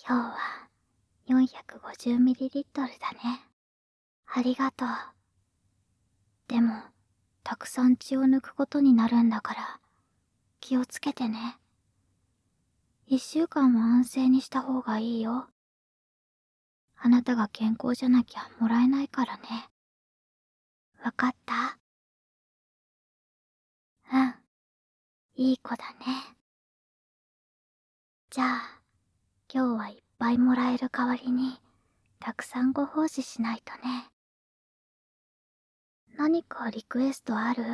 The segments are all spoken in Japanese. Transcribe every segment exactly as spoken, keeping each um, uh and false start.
今日は よんひゃくごじゅうミリリットル だね。ありがとう。でも、たくさん血を抜くことになるんだから、気をつけてね。一週間は安静にした方がいいよ。あなたが健康じゃなきゃもらえないからね。わかった？うん、いい子だね。じゃあ、今日はいっぱいもらえる代わりに、たくさんご奉仕しないとね。何かリクエストある？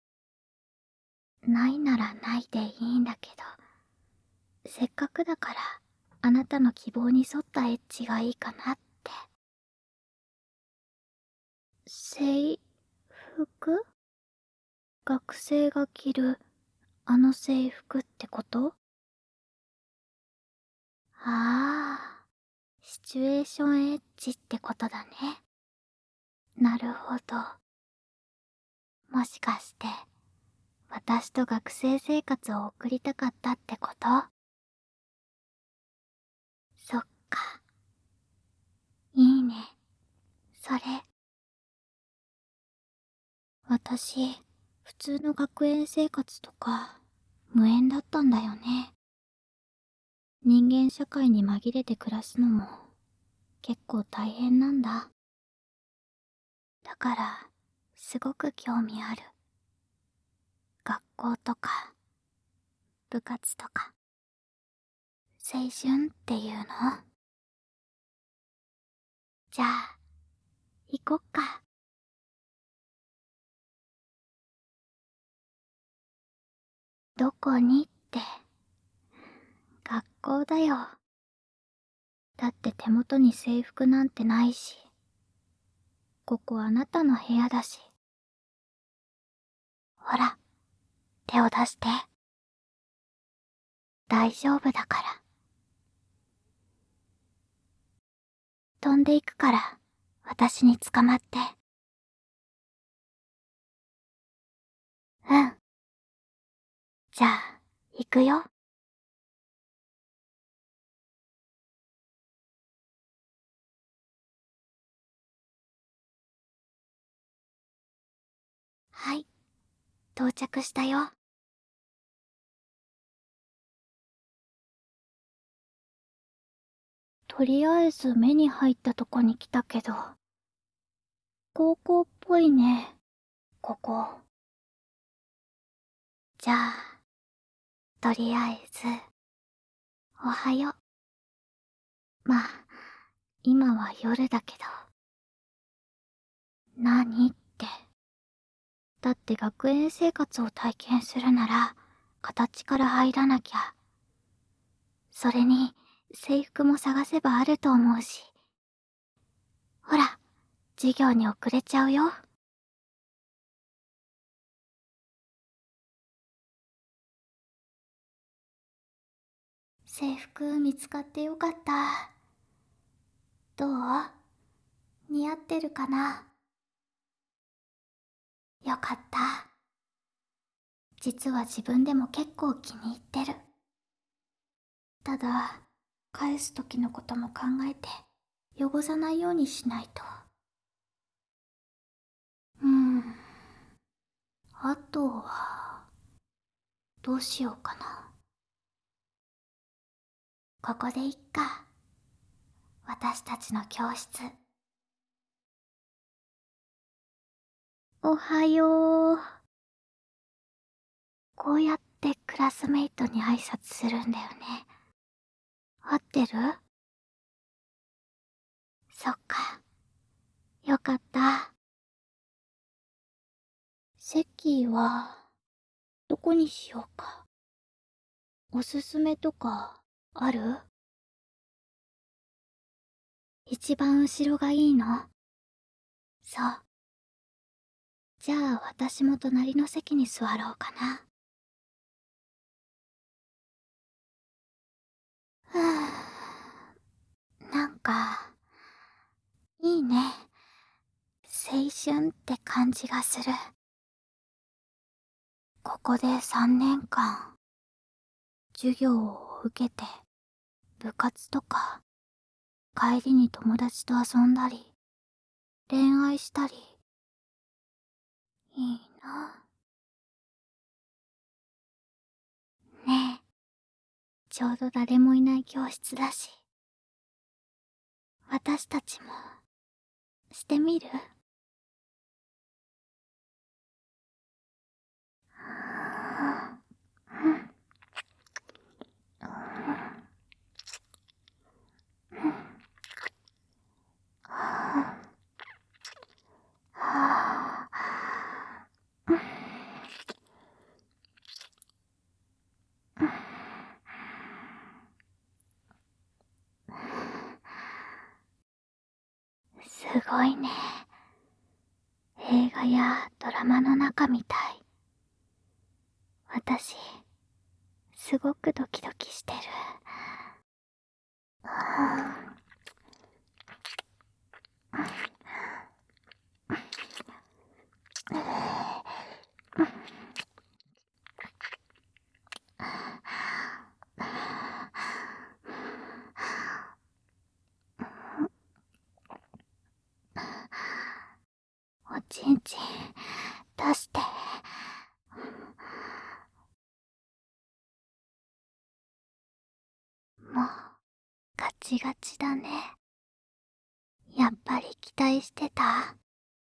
ないならないでいいんだけど、せっかくだからあなたの希望に沿ったエッチがいいかなって。制服？学生が着るあの制服ってこと？ああ、シチュエーションエッチってことだね。なるほど。もしかして私と学生生活を送りたかったってこと？そっか。いいね。それ。私、普通の学園生活とか、無縁だったんだよね。人間社会に紛れて暮らすのも、結構大変なんだ。だから、すごく興味ある。学校とか、部活とか、青春っていうの？じゃあ、行こっか。どこにって、学校だよ。だって手元に制服なんてないし、ここあなたの部屋だし。ほら、手を出して。大丈夫だから。飛んでいくから、私に捕まって。うん。じゃあ、行くよ。はい、到着したよ。とりあえず目に入ったとこに来たけど、高校っぽいね、ここ。じゃあ、とりあえず、おはよう。まあ、今は夜だけど。何って。だって学園生活を体験するなら、形から入らなきゃ。それに、制服も探せばあると思うし。ほら、授業に遅れちゃうよ。制服見つかってよかった。どう？似合ってるかな？よかった。実は自分でも結構気に入ってる。ただ、返す時のことも考えて、汚さないようにしないと。うーん。あとは、どうしようかな。ここでいっか。私たちの教室。おはよう。こうやってクラスメイトに挨拶するんだよね。合ってる？そっか。よかった。席は、どこにしようか。おすすめとか、ある？一番後ろがいいの？そう。じゃあ私も隣の席に座ろうかな。ふぅ。なんか、いいね。青春って感じがする。ここでさんねんかん、授業を受けて、 部活とか、帰りに友達と遊んだり、恋愛したり、いいな。ねえ、ちょうど誰もいない教室だし、私たちもしてみる？すごいね。映画やドラマの中みたい。私、すごくドキドキしてる。おちんちん出して。もうガチガチだね。やっぱり期待してた？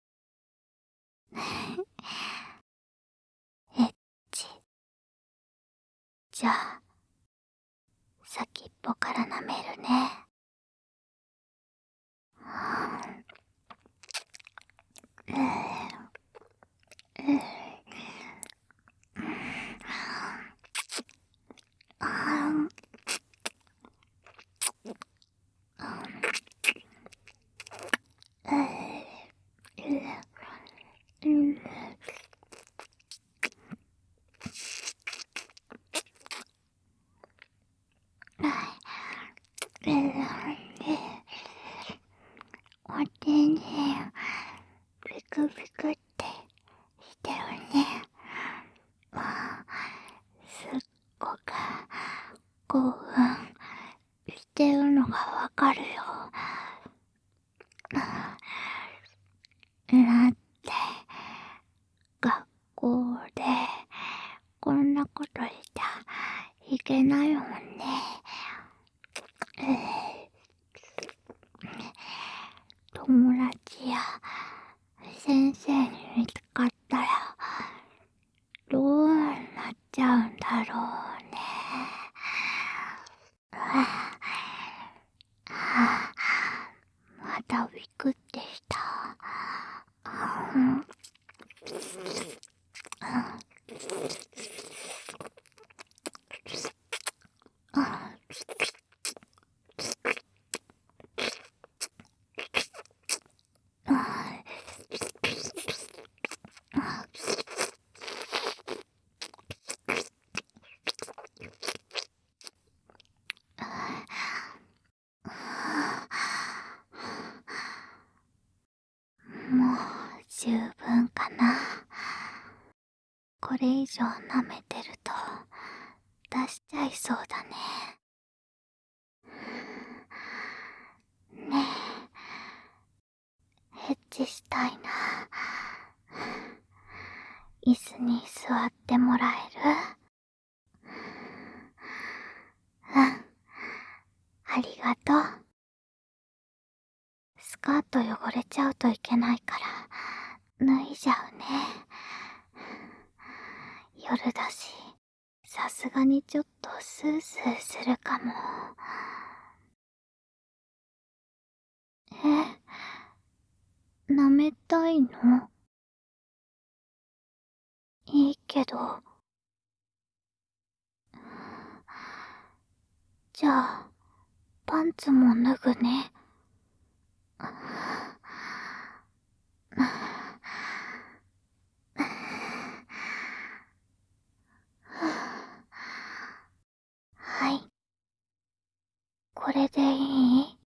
エッチ。じゃあ先っぽから舐めるね。おちんちんピクピクってしてるね。すっごく興奮してるのがわかるよ。だって学校でこんなことしちゃいけないもんね。友達や先生に見つかったらどうなっちゃうんだろうね。またビクってした。もう十分かな。これ以上舐めてると出しちゃいそうだね。ねえ、エッチしたいな。椅子に座ってもらえる？うん、ありがとう。スカート汚れちゃうといけないから脱いじゃうね。夜だし、さすがにちょっとスースーするかも。え、舐めたいの？いいけど。じゃあ、パンツも脱ぐね。はい。これでいい？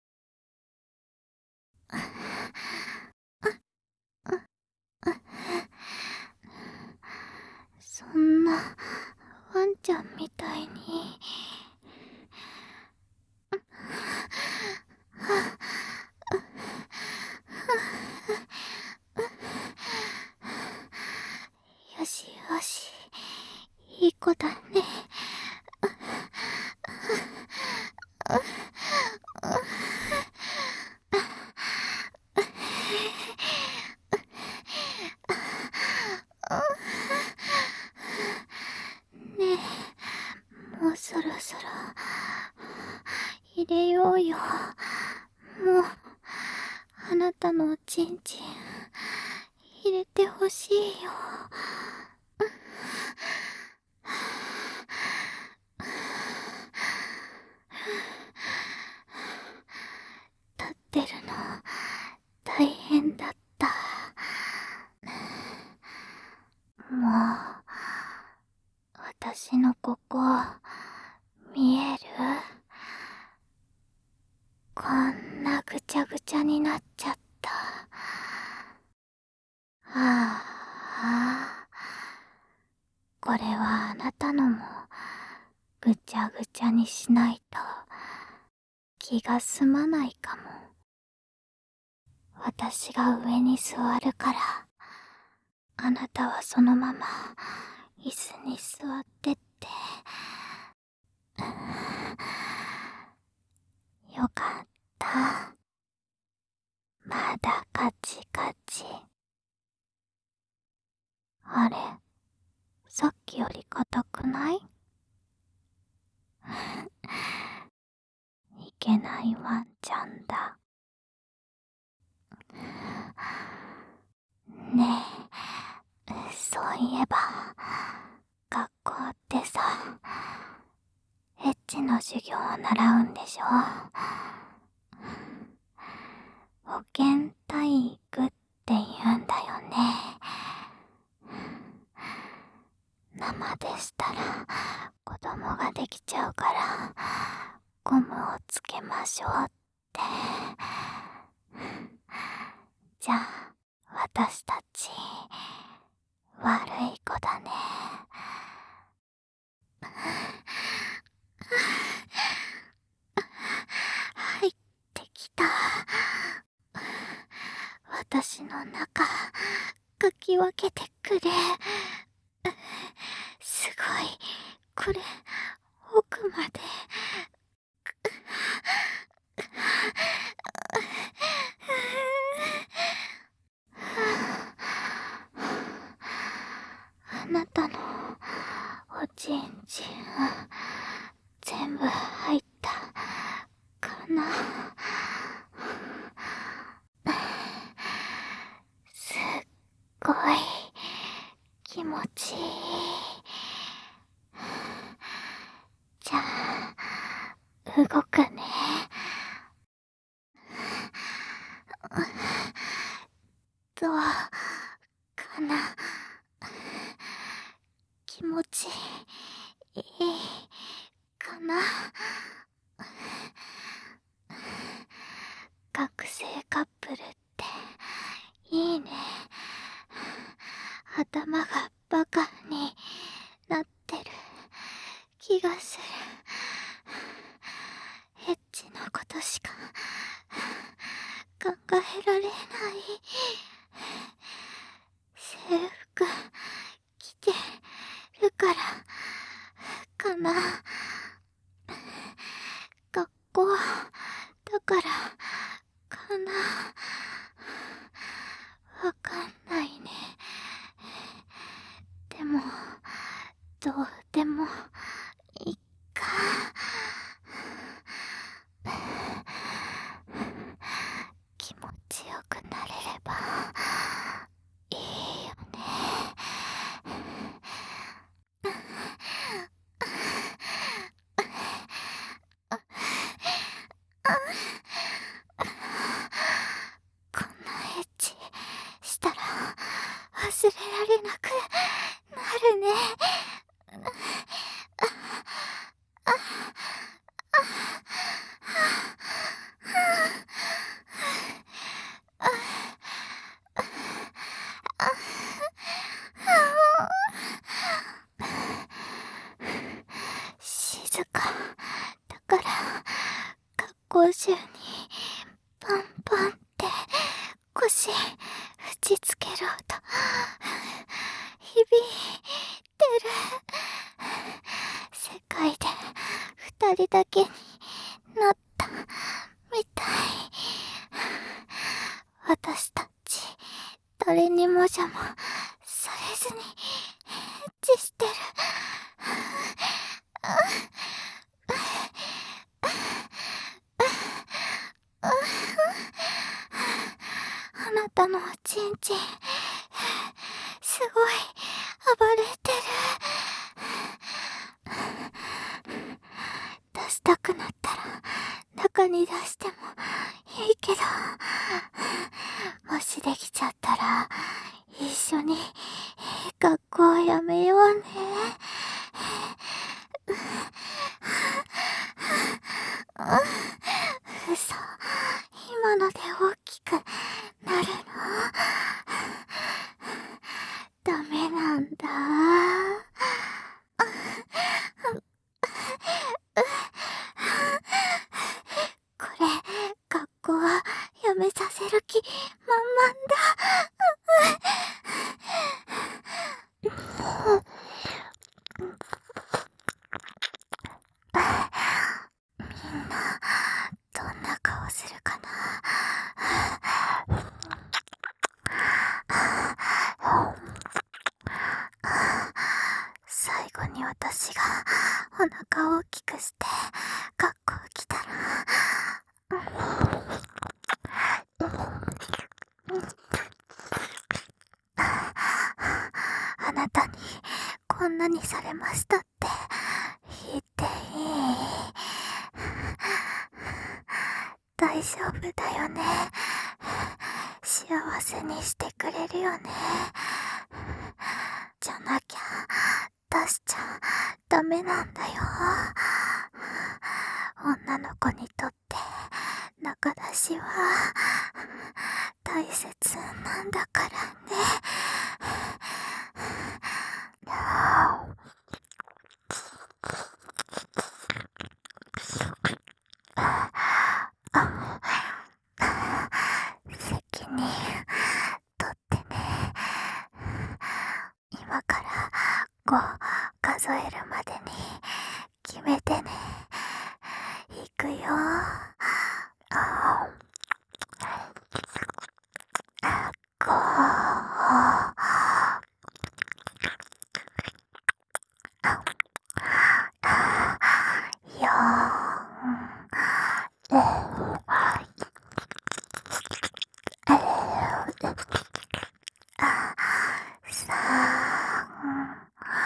そんな、ワンちゃんみたいに。 子だね。ねえ、もうそろそろ入れようよ。もうあなたのおちんちん入れてほしいよ。立ってるの大変だった。もう私のここ見える？こんなぐちゃぐちゃになっちゃった。はあ、あ、これはあなたのもぐちゃぐちゃにしないと気が済まないかも。私が上に座るから、あなたはそのまま椅子に座ってって。よかった。まだカチカチ。あれ、さっきより硬くない？いけないワンちゃんだ。ねえ、そういえば学校ってさ、エッチの授業を習うんでしょ？保健体育って言うんだよね。生でしたら子供ができちゃうからゴムをつけましょうって。じゃあ私たち悪い子だね。入ってきた。私の中かき分けてくれ。すごい、これ奥まで。あなたのおちんちん全部入ったかな？すっごい気持ちいい。じゃあ動くね。どうかな？気持ちいいかな？学生カップルっていいね。頭がバカになってる気がする。エッチのことしか考えられない。制服着てるからかな？学校だからかな？わかんないね。でもどうでもいいか。気持ちよくなれればいいよね。こんなエッチしたら忘れられなくなるね。静かだから学校中にパンパンって腰打ちつける音響いてる。 界で二人だけになったみたい。私たち誰にも邪魔されずにエッチしてる。あなたのおちんちんすごい暴れてる。出したくなったら中に出してもいいけど、もしできちゃったら一緒に学校やめようね。嘘、今ので大きくなるの？ダメなんだ。これ、学校はやめさせる気満々だ。みんな、どんな顔するかな。最後に私がお腹を大きくして学校来たら、あなたにこんなにされましたって言っていい？大丈夫だよね。幸せにしてくれるよね。じゃなきゃ出しちゃダメなんだよ。女の子にとって中出しは大切なんだからね。責任取ってね。今からご数えるまでに決めてね。いくよ。ご、よん、さん、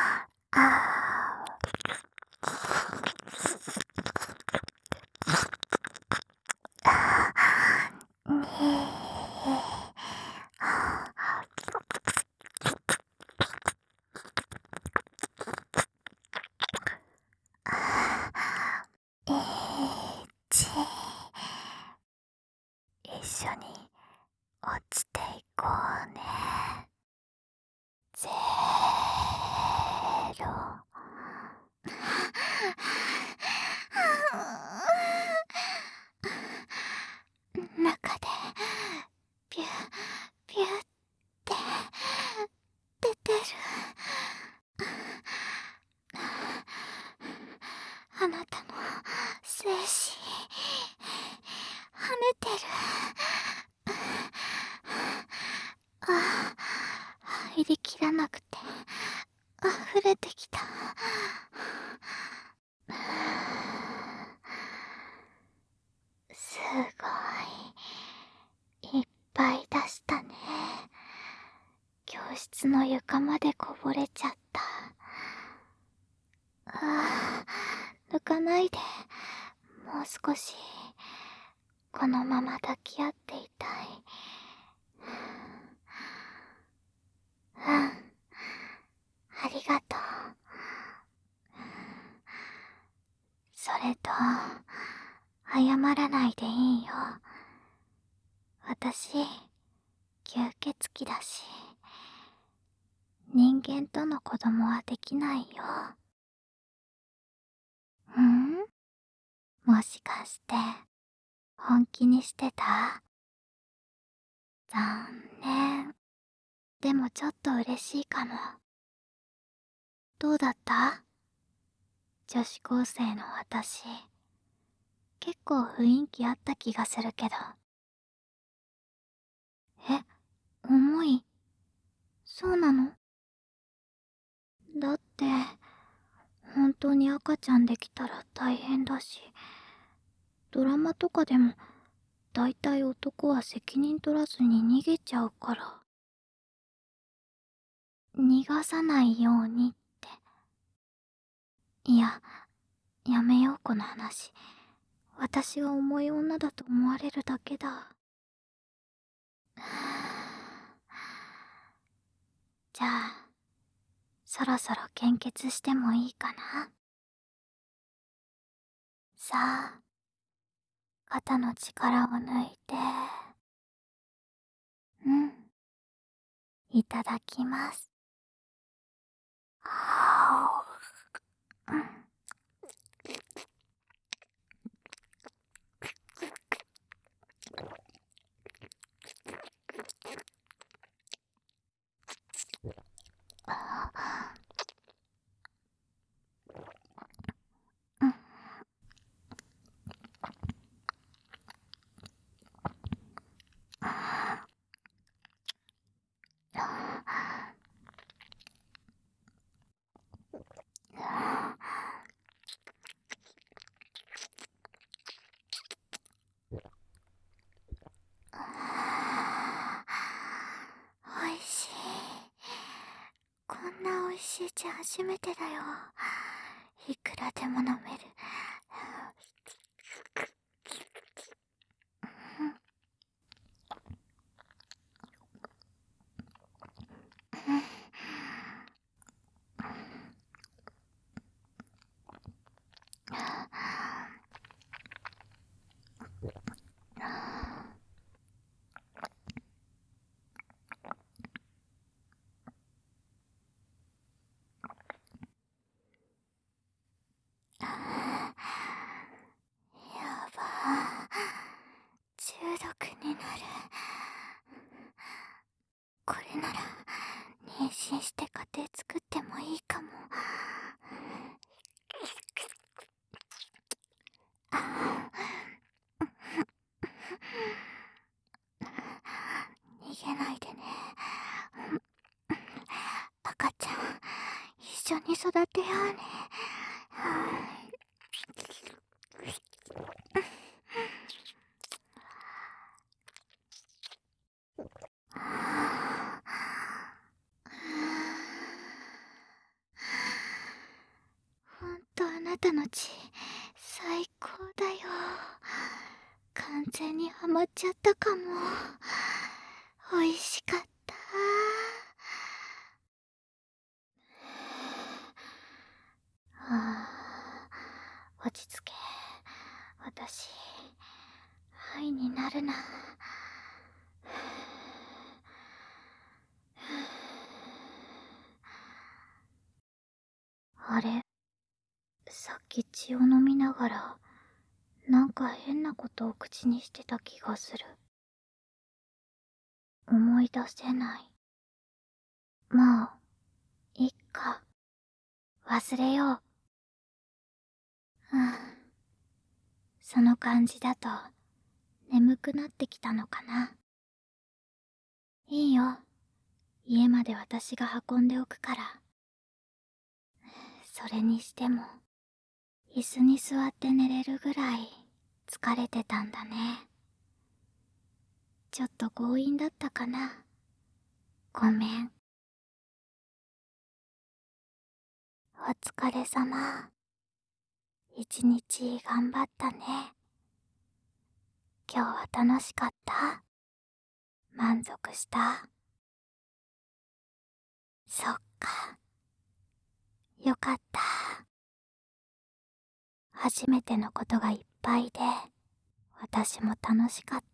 一緒に落ちていこうね。ゼロ。中でピュッピュッって出てる。あなたの精子跳ねてる。あ、入りきらなくて溢れてきた。すごいいっぱい出したね。教室の床までこぼれちゃった。あー、抜かないで。もう少しこのまま抱き合っていたい。うん、ありがとう。それと謝らないでいいよ。私吸血鬼だし、人間との子供はできないよ。ん？もしかして本気にしてた？残念。でもちょっと嬉しいかも。どうだった？ 女子高生の私、結構雰囲気あった気がするけど。え、重い？そうなの？だって、本当に赤ちゃんできたら大変だし、ドラマとかでも、だいたい男は責任取らずに逃げちゃうから。逃がさないようにって。いや、やめようこの話。私が重い女だと思われるだけだ。じゃあ、そろそろ献血してもいいかな。さあ、肩の力を抜いて。うん。いただきます。はあ、うん。うん。おいしい。こんなおいしい茶初めてだよ。いくらでも飲める。やばー、中毒になる。これなら妊娠して家庭作ってもいいかも。逃げないでね。赤ちゃん一緒に育てようね。ほんとあなたの血最高だよ。完全にハマっちゃったかも。美味しかった。はあ、落ち着け。私ハイになるな。あれ、さっき血を飲みながらなんか変なことを口にしてた気がする。思い出せない。もういっか、忘れよう。うん、その感じだと眠くなってきたのかな。いいよ、家まで私が運んでおくから。それにしても椅子に座って寝れるぐらい疲れてたんだね。ちょっと強引だったかな。ごめん。お疲れ様。一日頑張ったね。今日は楽しかった？満足した？そっか。よかった。初めてのことがいっぱいで、私も楽しかった。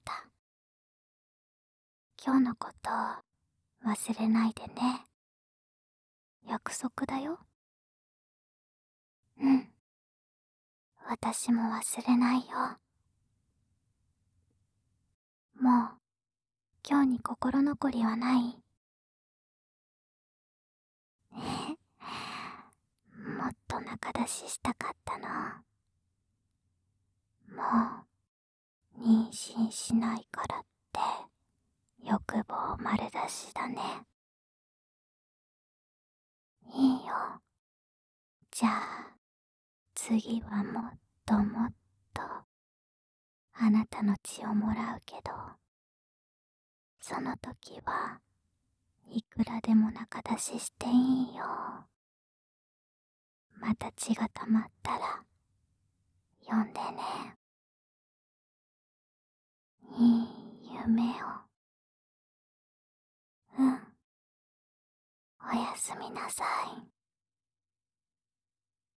今日のこと忘れないでね。約束だよ。うん。私も忘れないよ。もう、今日に心残りはない？ももっと仲出ししたかったな。もう妊娠しないからって欲望丸出しだね。いいよ。じゃあ次はもっともっとあなたの血をもらうけど、その時はいくらでも仲出ししていいよ。また血が溜まったら呼んでね。いい夢を。うん。おやすみなさい。